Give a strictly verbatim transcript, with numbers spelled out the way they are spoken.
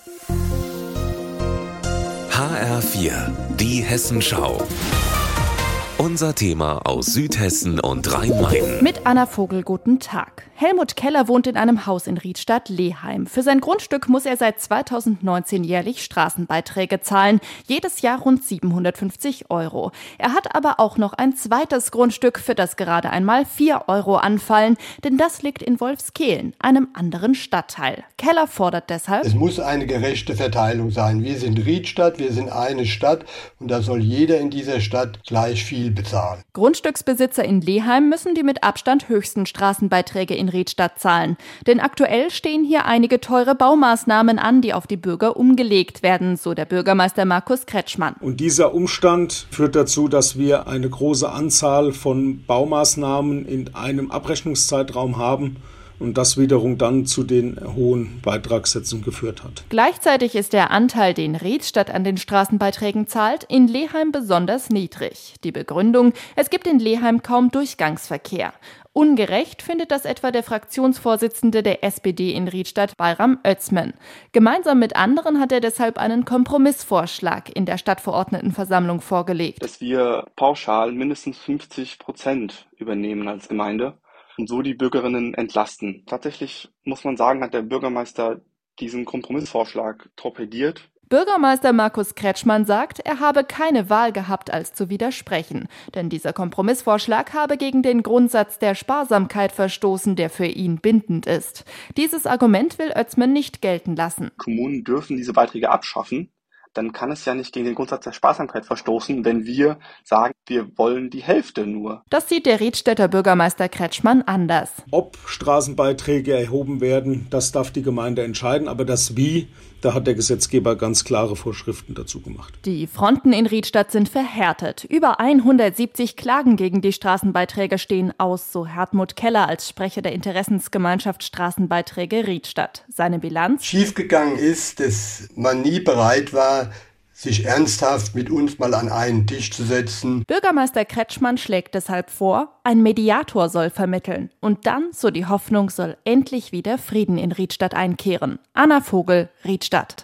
H R vier, die Hessenschau. Unser Thema aus Südhessen und Rhein-Main. Mit Anna Vogel, guten Tag. Helmut Keller wohnt in einem Haus in Riedstadt-Leheim. Für sein Grundstück muss er seit zweitausendneunzehn jährlich Straßenbeiträge zahlen. Jedes Jahr rund siebenhundertfünfzig Euro. Er hat aber auch noch ein zweites Grundstück, für das gerade einmal vier Euro anfallen. Denn das liegt in Wolfskehlen, einem anderen Stadtteil. Keller fordert deshalb: Es muss eine gerechte Verteilung sein. Wir sind Riedstadt, wir sind eine Stadt und da soll jeder in dieser Stadt gleich viel bezahlen. Grundstücksbesitzer in Leheim müssen die mit Abstand höchsten Straßenbeiträge in Riedstadt zahlen. Denn aktuell stehen hier einige teure Baumaßnahmen an, die auf die Bürger umgelegt werden, so der Bürgermeister Markus Kretschmann. Und dieser Umstand führt dazu, dass wir eine große Anzahl von Baumaßnahmen in einem Abrechnungszeitraum haben. Und das wiederum dann zu den hohen Beitragssätzen geführt hat. Gleichzeitig ist der Anteil, den Riedstadt an den Straßenbeiträgen zahlt, in Leheim besonders niedrig. Die Begründung: Es gibt in Leheim kaum Durchgangsverkehr. Ungerecht findet das etwa der Fraktionsvorsitzende der S P D in Riedstadt, Bayram Özmen. Gemeinsam mit anderen hat er deshalb einen Kompromissvorschlag in der Stadtverordnetenversammlung vorgelegt. Dass wir pauschal mindestens fünfzig Prozent übernehmen als Gemeinde und so die Bürgerinnen entlasten. Tatsächlich muss man sagen, hat der Bürgermeister diesen Kompromissvorschlag torpediert. Bürgermeister Markus Kretschmann sagt, er habe keine Wahl gehabt, als zu widersprechen. Denn dieser Kompromissvorschlag habe gegen den Grundsatz der Sparsamkeit verstoßen, der für ihn bindend ist. Dieses Argument will Özmen nicht gelten lassen. Kommunen dürfen diese Beiträge abschaffen. Dann kann es ja nicht gegen den Grundsatz der Sparsamkeit verstoßen, wenn wir sagen, wir wollen die Hälfte nur. Das sieht der Riedstädter Bürgermeister Kretschmann anders. Ob Straßenbeiträge erhoben werden, das darf die Gemeinde entscheiden, aber das Wie, da hat der Gesetzgeber ganz klare Vorschriften dazu gemacht. Die Fronten in Riedstadt sind verhärtet. Über hundertsiebzig Klagen gegen die Straßenbeiträge stehen aus, so Hartmut Keller als Sprecher der Interessensgemeinschaft Straßenbeiträge Riedstadt. Seine Bilanz: Schiefgegangen ist, dass man nie bereit war, sich ernsthaft mit uns mal an einen Tisch zu setzen. Bürgermeister Kretschmann schlägt deshalb vor, ein Mediator soll vermitteln. Und dann, so die Hoffnung, soll endlich wieder Frieden in Riedstadt einkehren. Anna Vogel, Riedstadt.